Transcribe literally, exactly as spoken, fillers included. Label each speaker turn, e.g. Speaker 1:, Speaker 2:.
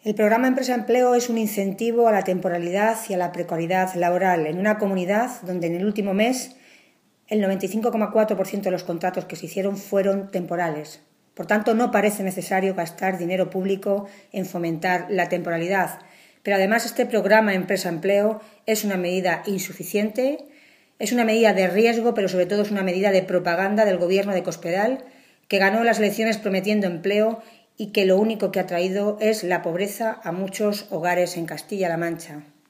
Speaker 1: El programa Empresa Empleo es un incentivo a la temporalidad y a la precariedad laboral en una comunidad donde en el último mes el noventa y cinco coma cuatro por ciento de los contratos que se hicieron fueron temporales. Por tanto, no parece necesario gastar dinero público en fomentar la temporalidad. Pero además este programa Empresa Empleo es una medida insuficiente, es una medida de riesgo, pero sobre todo es una medida de propaganda del gobierno de Cospedal, que ganó las elecciones prometiendo empleo y que lo único que ha traído es la pobreza a muchos hogares en Castilla-La Mancha.